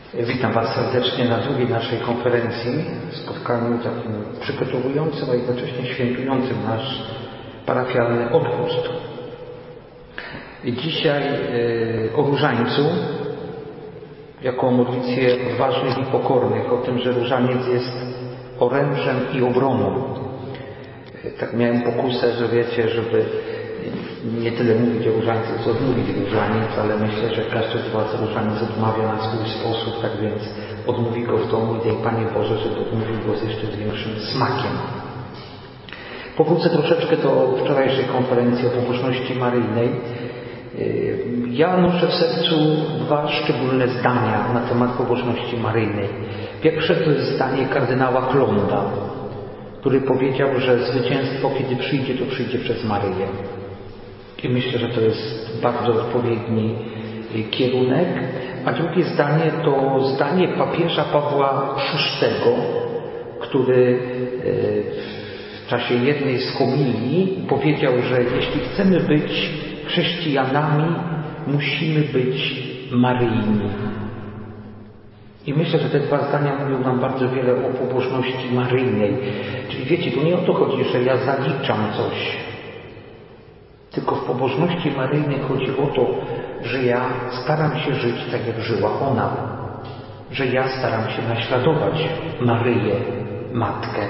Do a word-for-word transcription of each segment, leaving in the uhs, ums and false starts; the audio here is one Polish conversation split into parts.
Witam Was serdecznie na drugiej naszej konferencji, spotkaniu takim przygotowującym, a jednocześnie świętującym nasz parafialny odpust. Dzisiaj yy, o różańcu, jako o modlitwie odważnych i pokornych, o tym, że różaniec jest orężem i obroną. Yy, tak miałem pokusę, że wiecie, żeby nie tyle mówić o różańcu, co odmówić różaniec, ale myślę, że każdy z Was różaniec odmawia na swój sposób, tak więc odmówi go w domu i daj Panie Boże, żeby odmówił go z jeszcze większym smakiem. Powrócę troszeczkę do wczorajszej konferencji o pobożności maryjnej. Ja noszę w sercu dwa szczególne zdania na temat pobożności maryjnej. Pierwsze to jest zdanie kardynała Klonda, który powiedział, że zwycięstwo, kiedy przyjdzie, to przyjdzie przez Maryję. I myślę, że to jest bardzo odpowiedni kierunek. A drugie zdanie to zdanie papieża Pawła szóstego, który w czasie jednej z homilii powiedział, że jeśli chcemy być chrześcijanami, musimy być maryjni. I myślę, że te dwa zdania mówią nam bardzo wiele o pobożności maryjnej. Czyli wiecie, tu nie o to chodzi, że ja zaliczam coś. Tylko w pobożności maryjnej chodzi o to, że ja staram się żyć tak, jak żyła ona. Że ja staram się naśladować Maryję, Matkę.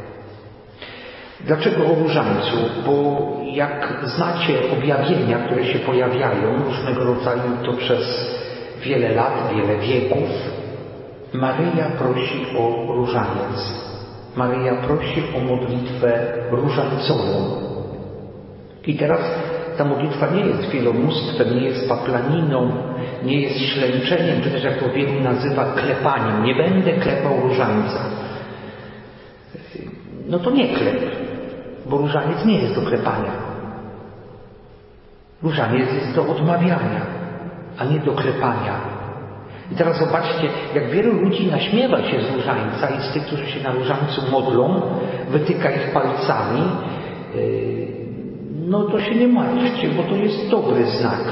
Dlaczego o różańcu? Bo jak znacie objawienia, które się pojawiają różnego rodzaju, to przez wiele lat, wiele wieków, Maryja prosi o różaniec. Maryja prosi o modlitwę różańcową. I teraz ta modlitwa nie jest wielomóstwem, nie jest paplaniną, nie jest ślęczeniem, czy też jak to wielu nazywa klepaniem. Nie będę klepał różańca. No to nie klep, bo różaniec nie jest do klepania. Różaniec jest do odmawiania, a nie do klepania. I teraz zobaczcie, jak wielu ludzi naśmiewa się z różańca i z tych, którzy się na różańcu modlą, wytyka ich palcami. No to się nie martwcie, bo to jest dobry znak.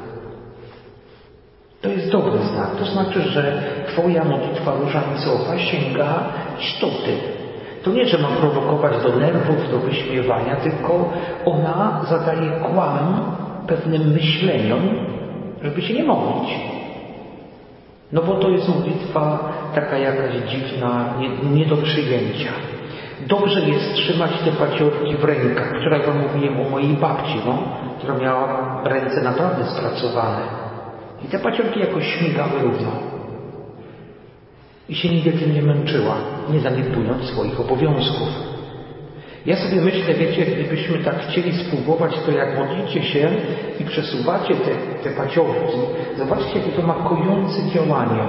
To jest dobry znak. To znaczy, że Twoja modlitwa różańcowa sięga istoty. To nie, że ma prowokować do nerwów, do wyśmiewania, tylko ona zadaje kłam pewnym myśleniom, żeby się nie modlić. No bo to jest modlitwa taka jakaś dziwna, nie, nie do przyjęcia. Dobrze jest trzymać te paciorki w rękach. Wczoraj wam mówiłem o mojej babci, no, która miała ręce naprawdę spracowane. I te paciorki jakoś śmigały równo. I się nigdy tym nie męczyła, nie zaniedbując swoich obowiązków. Ja sobie myślę, wiecie, gdybyśmy tak chcieli spróbować, to jak modlicie się i przesuwacie te, te paciorki, zobaczcie, jakie to ma kojące działanie.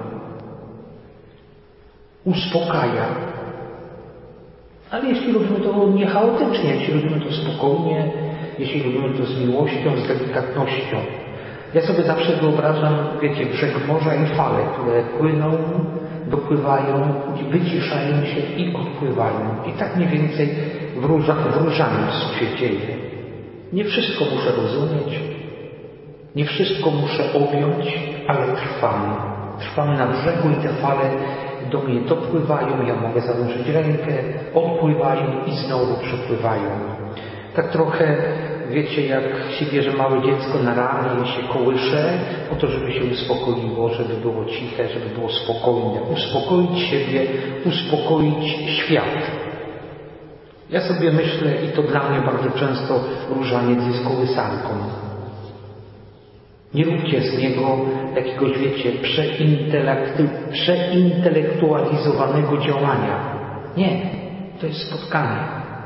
Uspokaja. Ale jeśli robimy to nie chaotycznie, jeśli robimy to spokojnie, jeśli robimy to z miłością, z delikatnością. Ja sobie zawsze wyobrażam, wiecie, brzeg morza i fale, które płyną, dopływają, wyciszają się i odpływają. I tak mniej więcej w, róża, w różańcu się dzieje. Nie wszystko muszę rozumieć, nie wszystko muszę objąć, ale trwam. Trwam na brzegu i te fale do mnie dopływają, ja mogę zanurzyć rękę, odpływają i znowu przepływają. Tak trochę, wiecie, jak się bierze małe dziecko na ramię i się kołysze, po to, żeby się uspokoiło, żeby było ciche, żeby było spokojne. Uspokoić siebie, uspokoić świat. Ja sobie myślę, i to dla mnie bardzo często różaniec jest kołysanką. Nie róbcie z niego jakiegoś, wiecie, przeintelektualizowanego działania. Nie, to jest spotkanie.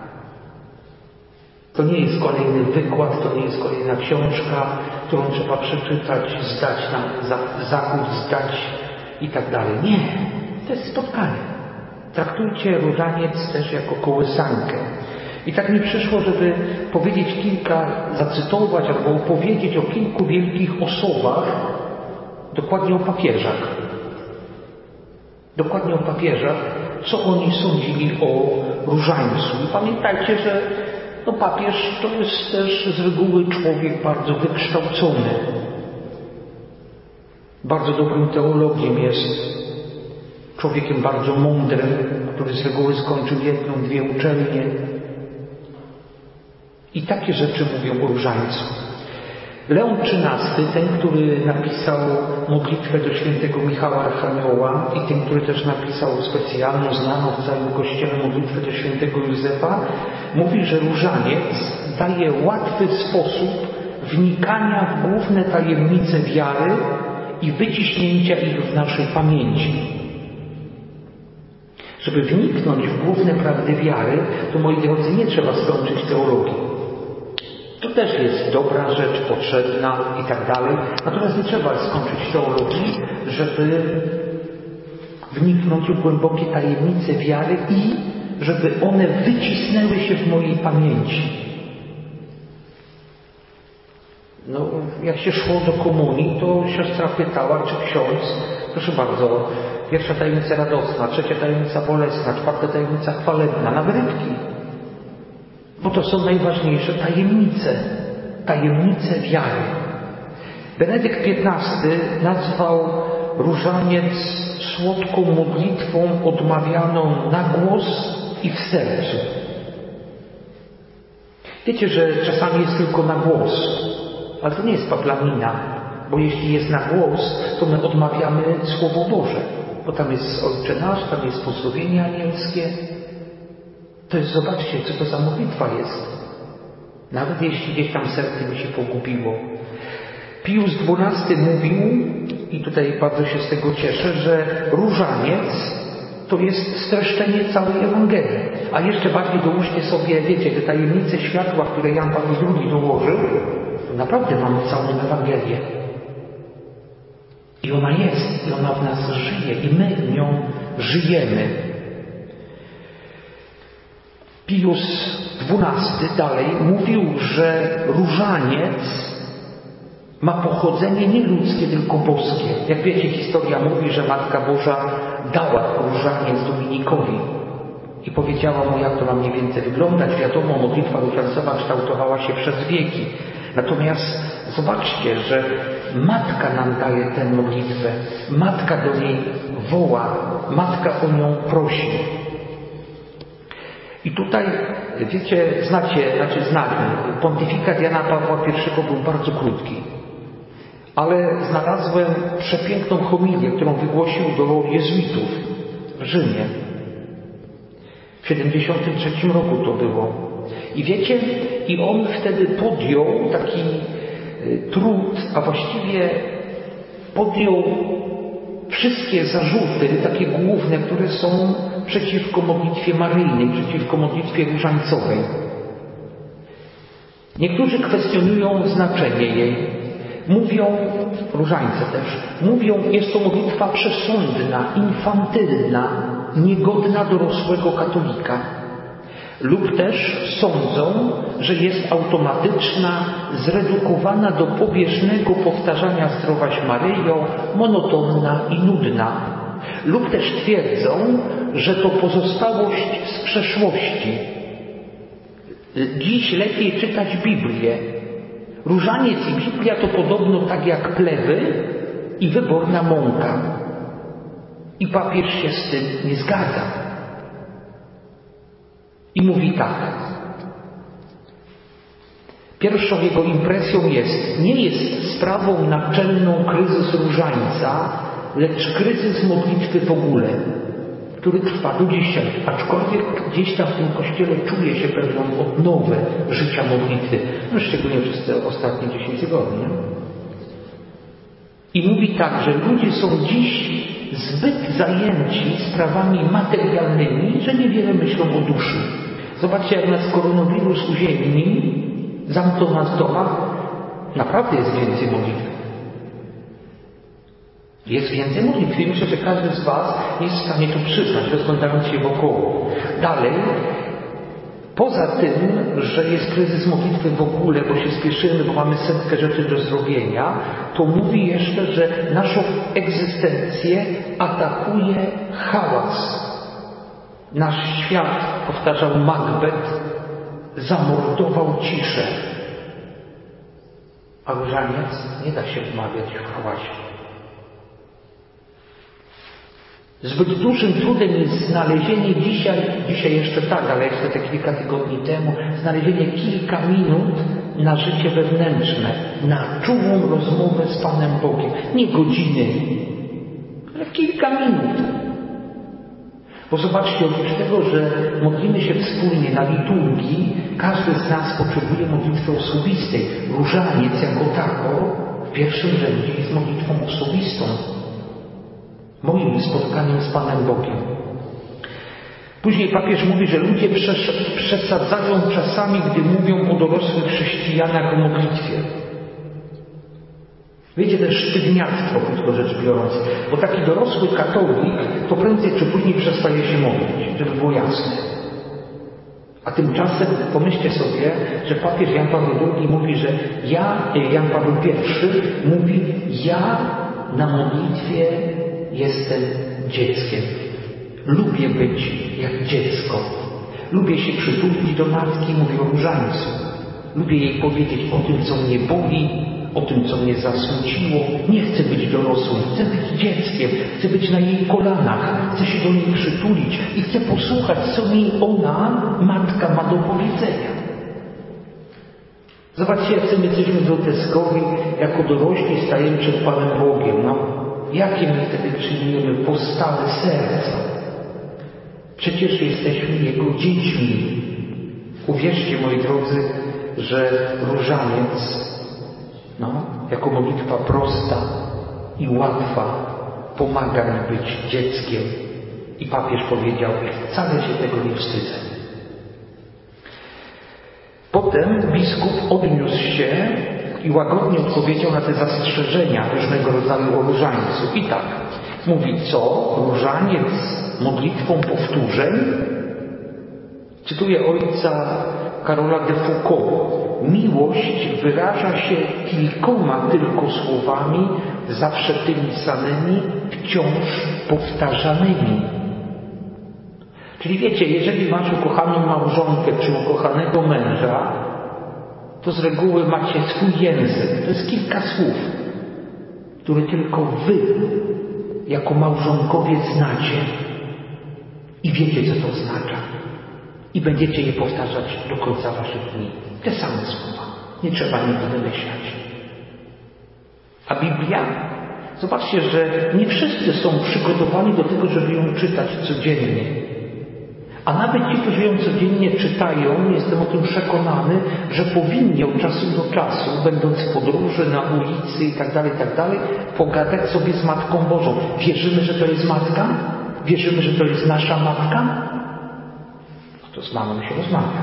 To nie jest kolejny wykład, to nie jest kolejna książka, którą trzeba przeczytać, zdać na zachód, zdać i tak dalej. Nie, to jest spotkanie. Traktujcie różaniec też jako kołysankę. I tak mi przyszło, żeby powiedzieć kilka, zacytować albo opowiedzieć o kilku wielkich osobach, dokładnie o papieżach. Dokładnie o papieżach, co oni sądzili o różańcu. I pamiętajcie, że no, papież to jest też z reguły człowiek bardzo wykształcony. Bardzo dobrym teologiem jest, człowiekiem bardzo mądrym, który z reguły skończył jedną, dwie uczelnie. I takie rzeczy mówią o różańcu. Leon trzynasty, ten, który napisał modlitwę do świętego Michała Archanioła i ten, który też napisał specjalną, znaną w całym Kościele modlitwę do świętego Józefa, mówi, że różaniec daje łatwy sposób wnikania w główne tajemnice wiary i wyciśnięcia ich w naszej pamięci. Żeby wniknąć w główne prawdy wiary, to, moi drodzy, nie trzeba skończyć teologii. To też jest dobra rzecz, potrzebna i tak dalej. Natomiast nie trzeba skończyć teologii, żeby wniknąć w głębokie tajemnice wiary i żeby one wycisnęły się w mojej pamięci. No, jak się szło do komunii, to siostra pytała, czy ksiądz, proszę bardzo, pierwsza tajemnica radosna, trzecia tajemnica bolesna, czwarta tajemnica chwalebna, na wyrywki. Bo to są najważniejsze tajemnice, tajemnice wiary. Benedykt piętnasty nazwał różaniec słodką modlitwą odmawianą na głos i w sercu. Wiecie, że czasami jest tylko na głos, ale to nie jest paplanina, bo jeśli jest na głos, to my odmawiamy Słowo Boże, bo tam jest Ojcze Nasz, tam jest pozdrowienie anielskie. To jest, zobaczcie, co to za modlitwa jest. Nawet jeśli gdzieś tam serce mi się pogubiło. Pius dwunasty mówił, i tutaj bardzo się z tego cieszę, że różaniec to jest streszczenie całej Ewangelii. A jeszcze bardziej dołóżcie sobie, wiecie, te tajemnice światła, które Jan Paweł drugi dołożył, to naprawdę mamy całą Ewangelię. I ona jest, i ona w nas żyje, i my nią żyjemy. Pius dwunasty dalej mówił, że różaniec ma pochodzenie nie ludzkie, tylko boskie. Jak wiecie, historia mówi, że Matka Boża dała różaniec Dominikowi i powiedziała mu, jak to ma mniej więcej wyglądać. Wiadomo, modlitwa różańcowa kształtowała się przez wieki. Natomiast zobaczcie, że Matka nam daje tę modlitwę. Matka do niej woła. Matka o nią prosi. I tutaj, wiecie, znacie, znaczy znamy, pontyfikat Jana Pawła pierwszego był bardzo krótki. Ale znalazłem przepiękną homilię, którą wygłosił do jezuitów w Rzymie. W siedemdziesiątym trzecim roku to było. I wiecie, i on wtedy podjął taki trud, a właściwie podjął wszystkie zarzuty, takie główne, które są przeciwko modlitwie maryjnej, przeciwko modlitwie różańcowej. Niektórzy kwestionują znaczenie jej. Mówią, różańce też, mówią, jest to modlitwa przesądna, infantylna, niegodna dorosłego katolika. Lub też sądzą, że jest automatyczna, zredukowana do pobieżnego powtarzania Zdrowaś Maryjo, monotonna i nudna. Lub też twierdzą, że to pozostałość z przeszłości. Dziś lepiej czytać Biblię. Różaniec i Biblia to podobno tak jak plewy i wyborna mąka. I papież się z tym nie zgadza. I mówi tak. Pierwszą jego impresją jest, nie jest sprawą naczelną kryzys różańca, lecz kryzys modlitwy w ogóle, który trwa do dzisiaj, aczkolwiek gdzieś tam w tym kościele czuje się pewną odnowę życia modlitwy, no szczególnie przez te ostatnie dziesięć tygodni. I mówi tak, że ludzie są dziś zbyt zajęci sprawami materialnymi, że niewiele myślą o duszy. Zobaczcie, jak nas koronawirus uziemni, zamknął nas w domach, naprawdę jest więcej modlitwy. Jest więcej modlitwy i myślę, że każdy z Was jest w stanie to przyznać, rozglądając się wokoło. Dalej, poza tym, że jest kryzys modlitwy w ogóle, bo się spieszymy, bo mamy setkę rzeczy do zrobienia, to mówi jeszcze, że naszą egzystencję atakuje hałas. Nasz świat, powtarzał Macbeth, zamordował ciszę. A różaniec nie da się wmawiać w hałasie. Zbyt dużym trudem jest znalezienie dzisiaj, dzisiaj jeszcze tak, ale jeszcze te kilka tygodni temu, znalezienie kilka minut na życie wewnętrzne, na czułą rozmowę z Panem Bogiem. Nie godziny, ale kilka minut. Bo zobaczcie, oprócz tego, że modlimy się wspólnie na liturgii, każdy z nas potrzebuje modlitwy osobistej. Różaniec jako tako w pierwszym rzędzie jest modlitwą osobistą. Moim spotkaniem z Panem Bogiem. Później papież mówi, że ludzie przesadzają czasami, gdy mówią o dorosłych chrześcijanach o modlitwie. Wiecie, to jest sztywniactwo, krótko rzecz biorąc, bo taki dorosły katolik to prędzej czy później przestaje się modlić, żeby było jasne. A tymczasem pomyślcie sobie, że papież Jan Paweł drugi mówi, że ja, Jan Paweł pierwszy mówi, ja na modlitwie jestem dzieckiem. Lubię być jak dziecko. Lubię się przytulić do matki, mówię o różańcu. Lubię jej powiedzieć o tym, co mnie boli, o tym, co mnie zasmuciło. Nie chcę być dorosłym, chcę być dzieckiem, chcę być na jej kolanach, chcę się do niej przytulić i chcę posłuchać, co mi ona, matka, ma do powiedzenia. Zobaczcie, jak my jesteśmy groteskowi, jako dorośli stajemy przed Panem Bogiem. No, jakie my wtedy przyjmujemy postawy serca? Przecież jesteśmy Jego dziećmi. Uwierzcie, moi drodzy, że różaniec, no, jako modlitwa prosta i łatwa, pomaga mi być dzieckiem. I papież powiedział, wcale się tego nie wstydzę. Potem biskup odniósł się i łagodnie odpowiedział na te zastrzeżenia różnego rodzaju o różańcu. I tak, mówi, co? Różaniec modlitwą powtórzeń? Cytuję ojca Karola de Foucault. Miłość wyraża się kilkoma tylko słowami, zawsze tymi samymi, wciąż powtarzanymi. Czyli wiecie, jeżeli masz ukochaną małżonkę czy ukochanego męża, to z reguły macie swój język. To jest kilka słów, które tylko wy, jako małżonkowie, znacie i wiecie, co to oznacza. I będziecie je powtarzać do końca waszych dni. Te same słowa. Nie trzeba nic wymyślać. A Biblia? Zobaczcie, że nie wszyscy są przygotowani do tego, żeby ją czytać codziennie. A nawet ci, którzy ją codziennie czytają, jestem o tym przekonany, że powinni od czasu do czasu, będąc w podróży, na ulicy i tak dalej, i tak dalej, pogadać sobie z Matką Bożą. Wierzymy, że to jest Matka? Wierzymy, że to jest nasza Matka? No to z mamą się rozmawia.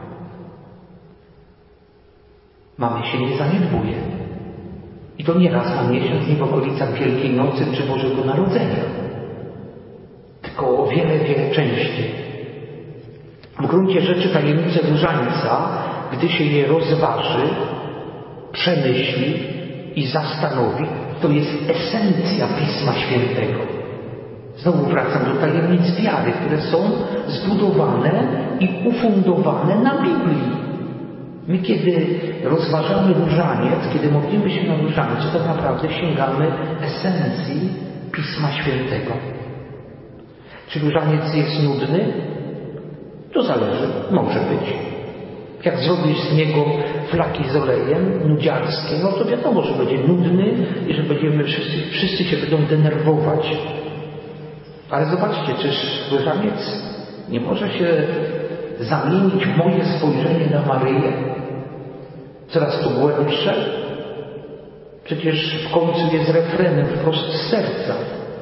Mamy się nie zaniedbuje. I to nie raz na miesiąc, nie w okolicach Wielkiej Nocy czy Bożego Narodzenia. Tylko o wiele, wiele częściej. W gruncie rzeczy tajemnice różańca, gdy się je rozważy, przemyśli i zastanowi, to jest esencja Pisma Świętego. Znowu wracam do tajemnic wiary, które są zbudowane i ufundowane na Biblii. My, kiedy rozważamy różaniec, kiedy modlimy się na różańcu, tak naprawdę sięgamy esencji Pisma Świętego. Czy różaniec jest nudny? To zależy, może być. Jak zrobisz z niego flaki z olejem, nudziarskie, no to wiadomo, że będzie nudny i że będziemy wszyscy, wszyscy się będą denerwować. Ale zobaczcie, czyż różaniec nie może się zamienić w moje spojrzenie na Maryję? Coraz to głębsze? Przecież w końcu jest refrenem wprost z serca.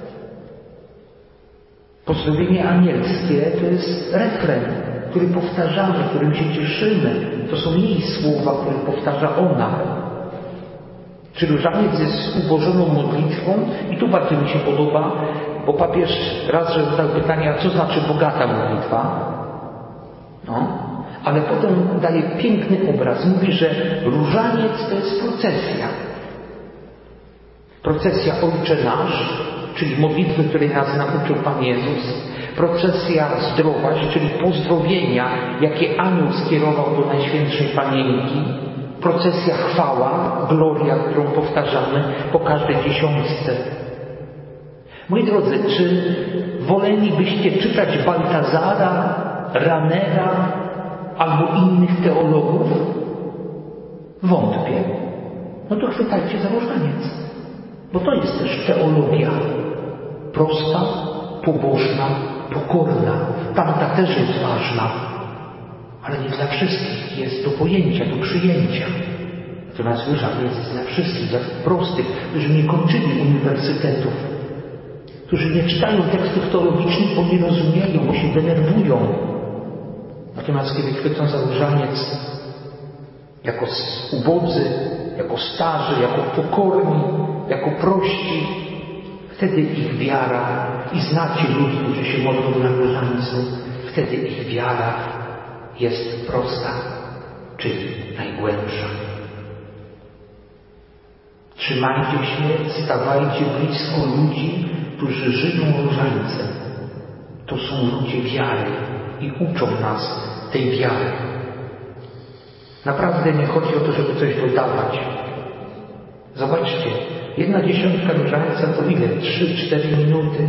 Pozdrowienie anielskie to jest refren, który powtarzamy, którym się cieszymy. To są jej słowa, które powtarza ona. Czy różaniec jest ubożoną modlitwą? I tu bardzo mi się podoba, bo papież raz, że zadał pytanie, a co znaczy bogata modlitwa? No, ale potem daje piękny obraz. Mówi, że różaniec to jest procesja. Procesja Ojcze Nasz, czyli modlitwy, której nas nauczył Pan Jezus. Procesja zdrowaś, czyli pozdrowienia, jakie anioł skierował do Najświętszej Panienki. Procesja chwała, gloria, którą powtarzamy po każdej dziesiątce. Moi drodzy, czy wolelibyście czytać Baltazara, Ranera albo innych teologów? Wątpię. No to chwytajcie za różaniec. Bo to jest też teologia prosta, pobożna, pokorna. Tamta też jest ważna, ale nie dla wszystkich. Jest do pojęcia, do przyjęcia. Natomiast różaniec jest dla wszystkich, dla prostych, którzy nie kończyli uniwersytetów, którzy nie czytają tekstów teologicznych, bo nie rozumieją, bo się denerwują. Natomiast kiedy chwycą za różaniec jako ubodzy, jako starzy, jako pokorni, jako prości, wtedy ich wiara, i znacie ludzi, którzy się modlą na różańcu, wtedy ich wiara jest prosta, czyli najgłębsza. Trzymajcie się, stawajcie blisko ludzi, którzy żyją różańcem. To są ludzie wiary i uczą nas tej wiary. Naprawdę nie chodzi o to, żeby coś dodawać. Zobaczcie, jedna dziesiątka różańca to ile? Trzy, cztery minuty.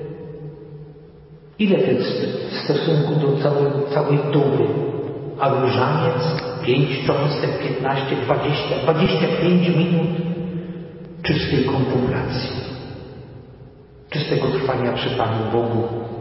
Ile to jest w stosunku do całej, całej doby? A różaniec? Pięć cząstek, piętnaście, dwadzieścia, dwadzieścia pięć minut czystej kontemplacji, czystego trwania przy Panu Bogu.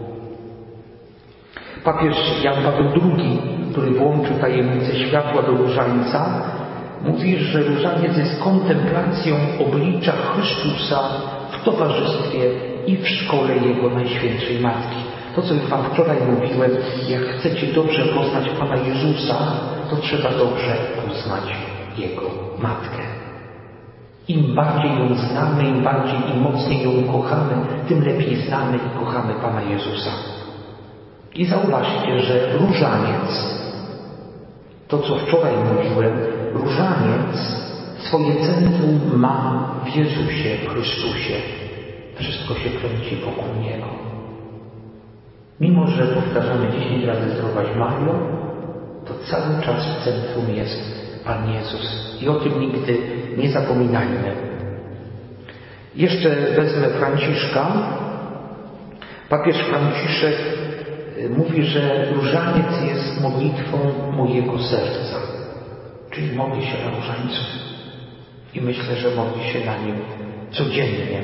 Papież Jan Paweł drugi, który włączył tajemnicę światła do różańca, mówi, że różaniec jest kontemplacją oblicza Chrystusa w towarzystwie i w szkole Jego Najświętszej Matki. To, co już Wam wczoraj mówiłem, jak chcecie dobrze poznać Pana Jezusa, to trzeba dobrze poznać Jego Matkę. Im bardziej ją znamy, im bardziej i mocniej ją kochamy, tym lepiej znamy i kochamy Pana Jezusa. I zauważcie, że różaniec, to co wczoraj mówiłem, różaniec swoje centrum ma w Jezusie, w Chrystusie. Wszystko się kręci wokół Niego. Mimo że powtarzamy dziesięć razy Zdrowaś Mario, to cały czas w centrum jest Pan Jezus. I o tym nigdy nie zapominajmy. Jeszcze wezmę Franciszka. Papież Franciszek mówi, że różaniec jest modlitwą mojego serca. Czyli modli się na różańcu. I myślę, że modli się na nim codziennie.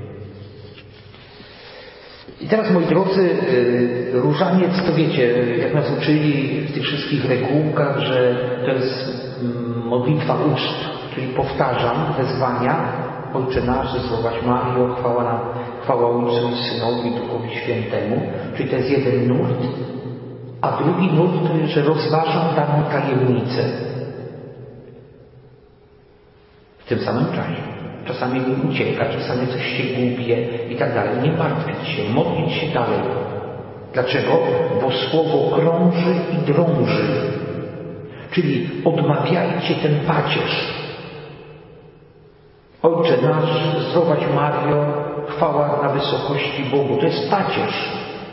I teraz, moi drodzy, różaniec, to wiecie, jak nas uczyli w tych wszystkich regułkach, że to jest modlitwa uczt, czyli powtarzam wezwania. Ojcze nasz, Zdrowaś Mario, chwała, nam, chwała Ojcu i Synowi i Duchowi Świętemu. Czyli to jest jeden nurt. A drugi nurt to jest, że rozważam daną tajemnicę. W tym samym czasie. Czasami mi ucieka, czasami coś się gubię i tak dalej. Nie martwić się, modlić się dalej. Dlaczego? Bo słowo krąży i drąży. Czyli odmawiajcie ten pacierz. Ojcze nasz, Zdrowaś Mario, chwała na wysokości Bogu. To jest pacierz.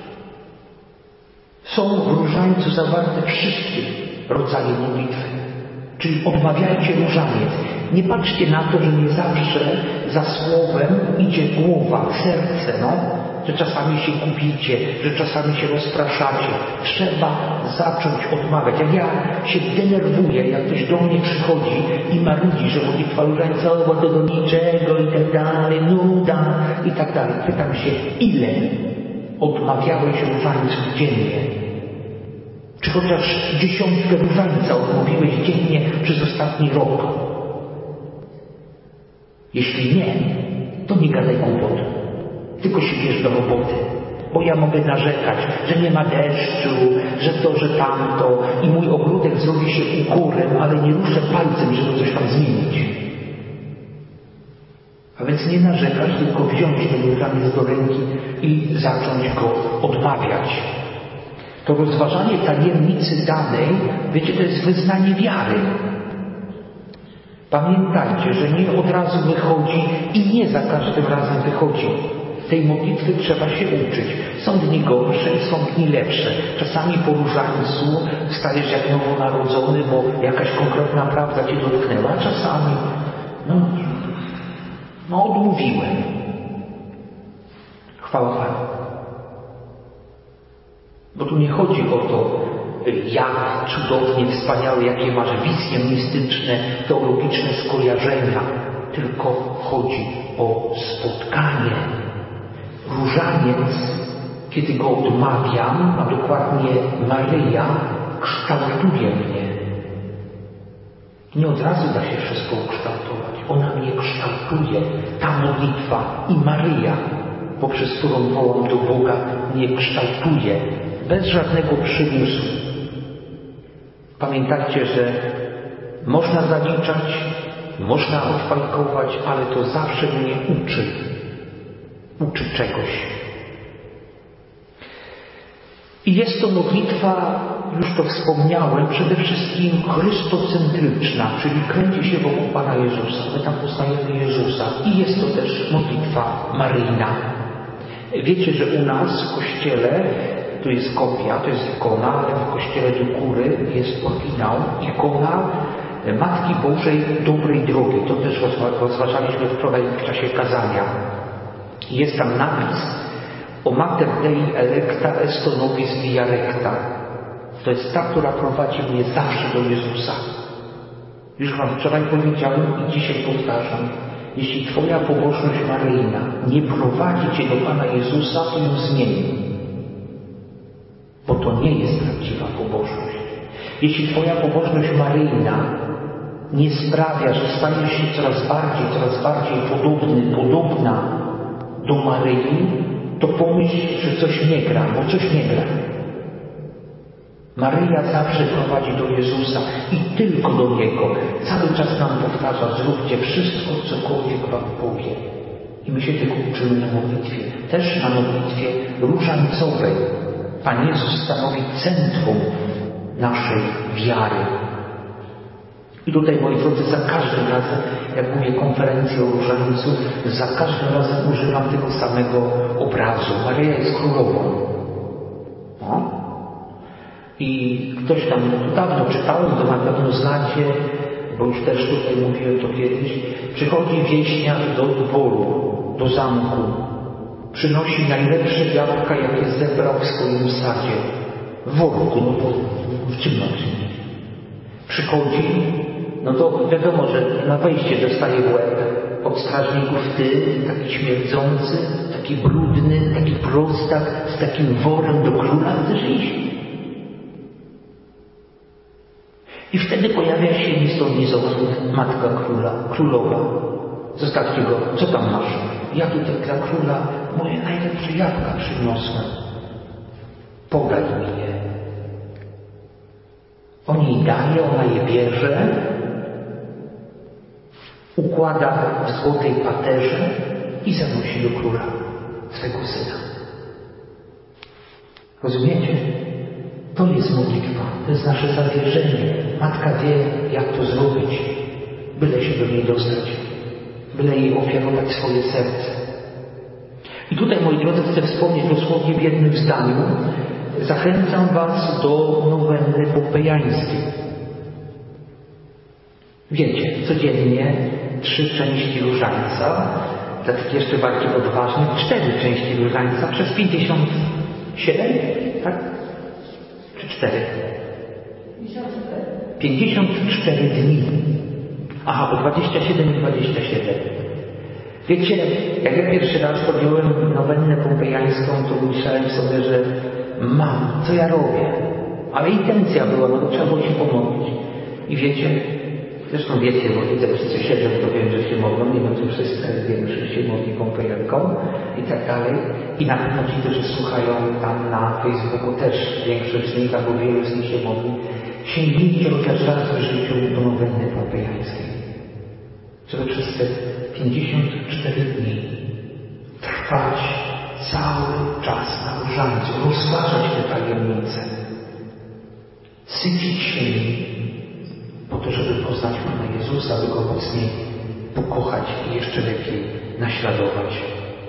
Są w różańcu zawarte wszystkie rodzaje modlitwy. Czyli odmawiajcie różaniec. Nie patrzcie na to, że nie zawsze za słowem idzie głowa, serce, no. Że czasami się gubicie, że czasami się rozpraszacie. Trzeba zacząć odmawiać. Jak ja się denerwuję, jak ktoś do mnie przychodzi i marudzi, że modlitwa różańcowa to do niczego i tak dalej, nuda i tak dalej. Pytam się, ile odmawiałeś różańców dziennie? Czy chociaż dziesiątkę różańca odmówiłeś dziennie przez ostatni rok? Jeśli nie, to nie gadaj głupot. Tylko się bierz do roboty. Bo ja mogę narzekać, że nie ma deszczu, że to, że tamto i mój ogródek zrobi się ukorem, ale nie ruszę palcem, żeby coś tam zmienić. A więc nie narzekać, tylko wziąć ten różaniec do ręki i zacząć go odmawiać. To rozważanie tajemnicy danej, wiecie, to jest wyznanie wiary. Pamiętajcie, że nie od razu wychodzi i nie za każdym razem wychodzi. Tej modlitwy trzeba się uczyć. Są dni gorsze i są dni lepsze. Czasami po różańcu stajesz jak nowonarodzony, bo jakaś konkretna prawda cię dotknęła. Czasami, no, no odmówiłem. Chwała Panu. Bo tu nie chodzi o to, jak cudownie, wspaniałe, jakie masz wizje mistyczne, teologiczne skojarzenia, tylko chodzi o spotkanie. Różaniec, kiedy go odmawiam, a dokładnie Maryja, kształtuje mnie. Nie od razu da się wszystko ukształtować. Ona mnie kształtuje. Ta modlitwa i Maryja, poprzez którą wołam do Boga, mnie kształtuje. Bez żadnego przymusu. Pamiętajcie, że można zaliczać, można odfajkować, ale to zawsze mnie uczy. Uczy czegoś. I jest to modlitwa, już to wspomniałem, przede wszystkim chrystocentryczna, czyli kręci się wokół Pana Jezusa. My tam poznajemy Jezusa. I jest to też modlitwa maryjna. Wiecie, że u nas w kościele, tu jest kopia, to jest ikona, ale w kościele do góry jest oryginał, ikona Matki Bożej Dobrej Drogi. To też rozważaliśmy wczoraj w czasie kazania. Jest tam napis o Mater Dei Electa Esto Nobis Via Recta. To jest ta, która prowadzi mnie zawsze do Jezusa. Już wam wczoraj powiedziałem i dzisiaj powtarzam. Jeśli twoja pobożność maryjna nie prowadzi cię do Pana Jezusa, to ją zmieni. Bo to nie jest prawdziwa pobożność. Jeśli twoja pobożność maryjna nie sprawia, że stajesz się coraz bardziej, coraz bardziej podobny, podobna do Maryi, to pomyśl, że coś nie gra, bo coś nie gra. Maryja zawsze prowadzi do Jezusa i tylko do Niego. Cały czas nam powtarza, zróbcie wszystko, cokolwiek wam powie. I my się tego uczymy na modlitwie. Też na modlitwie różańcowej. Pan Jezus stanowi centrum naszej wiary. I tutaj, moi drodzy, za każdym razem, jak mówię konferencję o różańcu, za każdym razem używam tego samego obrazu. Maryja jest królową. No. I ktoś tam, dawno czytałem, to na pewno znacie, bo już też tutaj mówiłem to kiedyś, przychodzi wieśniak do dworu, do zamku, przynosi najlepsze jabłka, jakie zebrał w swoim sadzie, w worku, no bo w czym ma przynieść? Przychodzi, no to wiadomo, że na wejście dostaje w łeb od strażników ty, taki śmierdzący, taki brudny, taki prostak, z takim worem do króla chcesz iść. I wtedy pojawia się ni stąd ni zowąd matka króla, królowa. Zostawcie go, co tam masz? Ja tutaj dla króla moje najlepsze jabłka przyniosłem. Podaj mi je. On jej daje, ona je bierze, układa w złotej paterze i zanosi do króla swego syna. Rozumiecie? To jest modlitwa, to jest nasze zawierzenie. Matka wie, jak to zrobić, byle się do niej dostać, byle jej ofiarować swoje serce. I tutaj, moi drodzy, chcę wspomnieć dosłownie w jednym zdaniu. Zachęcam was do nowenny pompejańskiej. Wiecie, codziennie trzy części różańca, dla tych jeszcze bardziej odważnych, cztery części różańca przez pięćdziesiąt siedem, tak? Czy cztery? pięćdziesiąt cztery dni. Aha, bo dwadzieścia siedem i dwadzieścia siedem. Wiecie, jak ja pierwszy raz podjąłem nowennę pompejańską, to myślałem sobie, że mam, co ja robię? Ale intencja była, no to trzeba było się pomodlić. I wiecie, zresztą wiecie, bo widzę, wszyscy siedzą, to wiem, że się modlą, nie wiem, czy wszyscy, ale wiem, że się modli pompejanką i tak dalej. I na pewno ci, którzy słuchają tam na Facebooku też, większość z nich, albo wielu z nich się modli, sięgnijcie chociaż raz w życiu do nowenny pompejańskiej. Żeby przez te pięćdziesiąt cztery dni trwać cały czas na różańcu, rozważać te tajemnice, sycić się nim, po to, żeby poznać Pana Jezusa, by Go mocniej pokochać i jeszcze lepiej naśladować.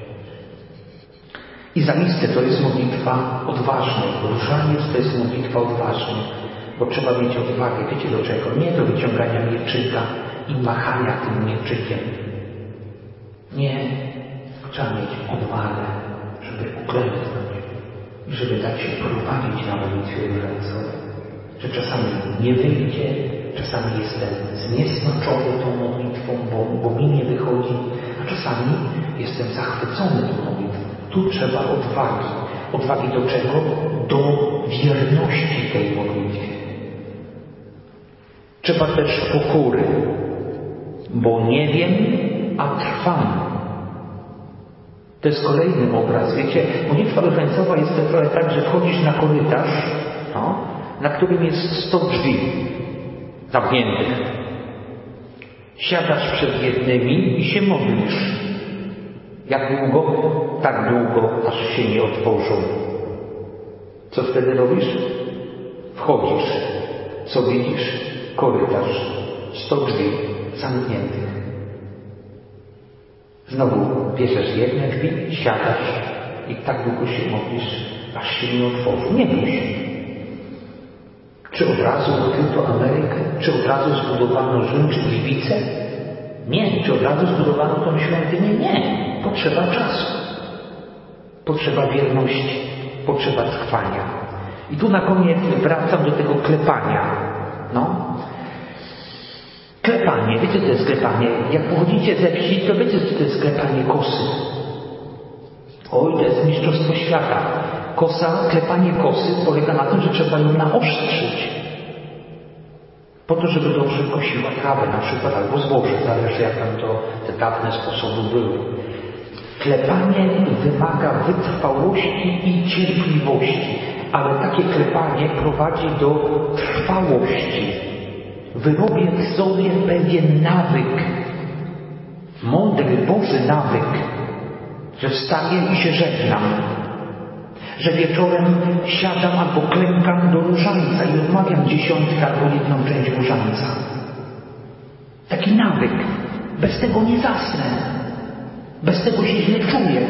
I zaiste to jest modlitwa odważna. Różaniec to jest modlitwa odważna, bo trzeba mieć odwagę. Wiecie do czego? Nie do wyciągania mieczyka i machania tym mieczykiem. Nie. Trzeba mieć odwagę, żeby żeby uklęknąć i żeby dać się prowadzić na modlitwie różańcowej. Że czasami nie wyjdzie, czasami jestem zniesmaczony tą modlitwą, bo, bo mi nie wychodzi, a czasami jestem zachwycony tą modlitwą. Tu trzeba odwagi. Odwagi do czego? Do wierności tej modlitwie. Trzeba też pokory, bo nie wiem, a trwam. To jest kolejny obraz. Wiecie, modlitwa różańcowa jest to trochę tak, że wchodzisz na korytarz, no, na którym jest sto drzwi zamkniętych. Siadasz przed jednymi i się modlisz. Jak długo? Tak długo, aż się nie otworzą. Co wtedy robisz? Wchodzisz. Co widzisz? Korytarz. Sto drzwi zamkniętych. Znowu bierzesz jedne drzwi, siadasz i tak długo się modlisz, aż się nie otworzą. Nie bój się. Czy od razu odkryto Amerykę? Czy od razu zbudowano Rzym czy Gliwice? Nie. Czy od razu zbudowano tą świątynię? Nie. Potrzeba czasu. Potrzeba wierności. Potrzeba trwania. I tu na koniec wracam do tego klepania. No. Klepanie. Wiecie, co to jest klepanie? Jak pochodzicie ze wsi, to wiecie, co to jest klepanie kosy. Oj, to jest mistrzostwo świata. Kosa, klepanie kosy polega na tym, że trzeba ją naostrzyć. Po to, żeby dobrze kosiła trawę na przykład, albo zboże, zależy jak tam to te dawne sposoby były. Klepanie wymaga wytrwałości i cierpliwości, ale takie klepanie prowadzi do trwałości. Wyrobię w sobie pewien nawyk, mądry, Boży nawyk, że wstaję i się żegnam, że wieczorem siadam albo klękam do różańca i odmawiam dziesiątkę albo jedną część różańca. Taki nawyk. Bez tego nie zasnę. Bez tego się źle czuję.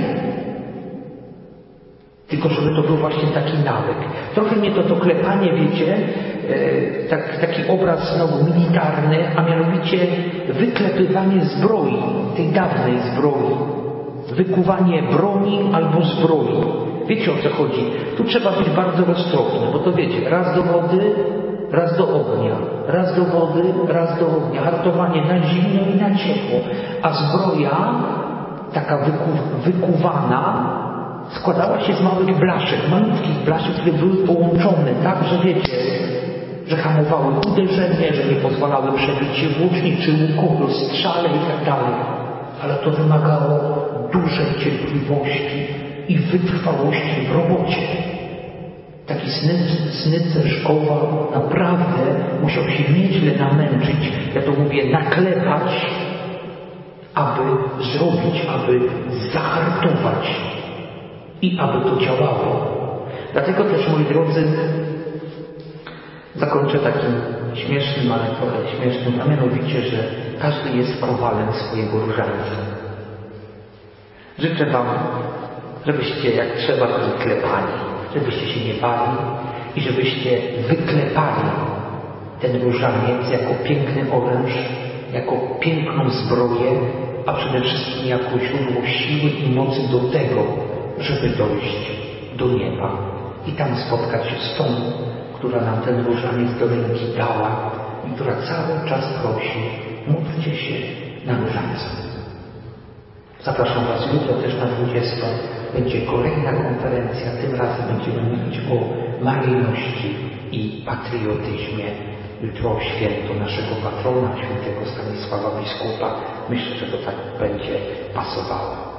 Tylko żeby to był właśnie taki nawyk. Trochę mnie to to klepanie, wiecie, e, tak, taki obraz znowu militarny, a mianowicie wyklepywanie zbroi, tej dawnej zbroi. Wykuwanie broni albo zbroi. Wiecie, o co chodzi? Tu trzeba być bardzo roztropnym, bo to wiecie, raz do wody, raz do ognia, raz do wody, raz do ognia. Hartowanie na zimno i na ciepło. A zbroja, taka wyku, wykuwana, składała się z małych blaszek, malutkich blaszek, które były połączone tak, że wiecie, że hamowały uderzenie, że nie pozwalały przebić się włóczni czy łuku, rozstrzale i tak dalej. Ale to wymagało dużej cierpliwości i wytrwałości w robocie. Taki snycerz, kowal naprawdę musiał się nieźle namęczyć, ja to mówię, naklepać, aby zrobić, aby zahartować i aby to działało. Dlatego też, moi drodzy, zakończę takim śmiesznym, ale trochę śmiesznym, a mianowicie, że każdy jest kowalem swojego różańca. Życzę Wam, żebyście jak trzeba to wyklepali, żebyście się nie bali i żebyście wyklepali ten różaniec jako piękny oręż, jako piękną zbroję, a przede wszystkim jako źródło siły i mocy do tego, żeby dojść do nieba i tam spotkać się z tą, która nam ten różaniec do ręki dała i która cały czas prosi, módlcie się na różańcu. Zapraszam Was jutro też na dwudziestą. Będzie kolejna konferencja. Tym razem będziemy mówić o maryjności i patriotyzmie. Jutro święto naszego patrona, świętego Stanisława Biskupa. Myślę, że to tak będzie pasowało.